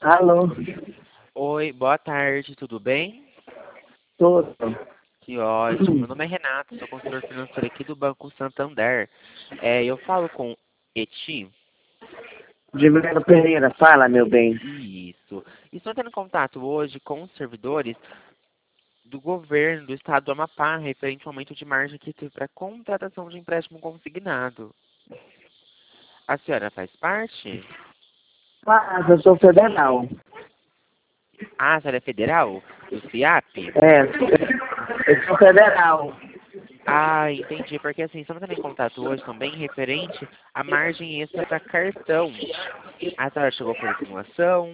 Alô, Oi, boa tarde, tudo bem? tô. Que ótimo. Meu nome é Renato, sou consultor financeiro aqui do Banco Santander. Eu falo com Eti. Divino Pereira, fala, meu bem. Isso. Estou tendo contato hoje com os servidores do governo do estado do Amapá, referente ao aumento de margem que teve para contratação de empréstimo consignado. A senhora faz parte? Ah, eu sou federal. Ah, a senhora é federal? Do CIAP? Eu sou federal. Ah, entendi. Porque assim, estamos tendo em contato hoje também referente à margem extra para cartão. A senhora chegou a fazer simulação?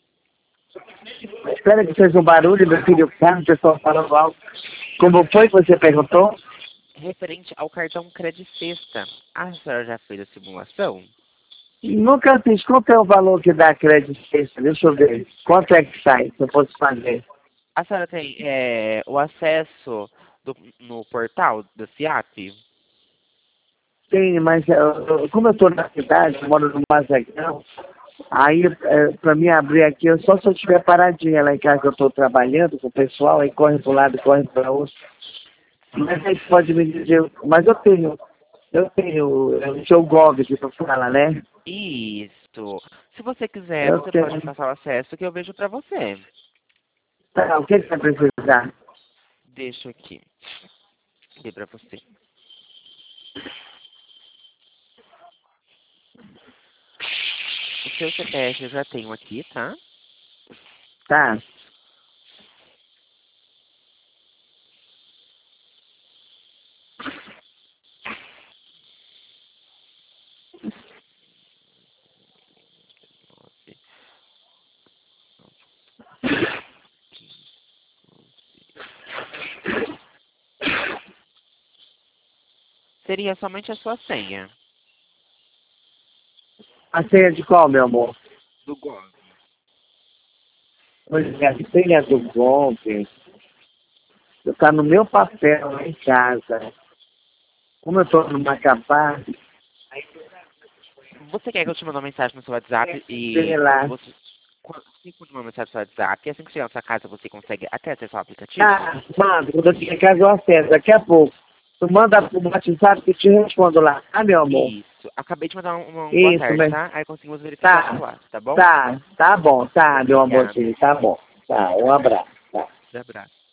Espera que fez um barulho, meu filho, o pessoal falando alto. Como foi que você perguntou? Referente ao cartão Credit Sexta. A senhora já fez a simulação? Nunca fiz. Quanto é o valor que dá crédito sexta? Deixa eu ver. Quanto é que sai, se eu posso fazer? A senhora tem o acesso no portal do CIAP? Tem, mas como eu estou na cidade, eu moro no Mazagão, aí para mim abrir aqui, só se eu estiver paradinha lá em casa, que eu estou trabalhando com o pessoal, aí corre para um lado, corre para outro. Mas aí pode me dizer, mas eu tenho o seu Gov que tu fala, né? Isso. Se você quiser, Eu você pode me tenho. passar o acesso que eu vejo para você. Tá, o que você vai precisar? Deixa aqui. Ver para você. O seu CPF eu já tenho aqui, tá? Tá. Seria somente a sua senha A senha de qual, meu amor? do Gov. Pois é, a senha do Gov. Tá no meu papel lá em casa. Como eu estou no Macapá, Você quer que eu te mande uma mensagem no seu WhatsApp sei e lá. quando você manda uma mensagem no seu WhatsApp, e assim que chegar na sua casa você consegue até acessar o aplicativo? Tá, manda, quando eu chegar em casa eu acesso, daqui a pouco. Tu manda pro WhatsApp que eu te respondo lá, tá, meu amor? Isso. Acabei de mandar uma boa Isso, tarde, mas tá? Aí conseguimos verificar tá, pelo WhatsApp, tá bom? tá bom, tá, meu Obrigado. amorzinho, tá bom. Tá, um abraço. Tá. Abraço.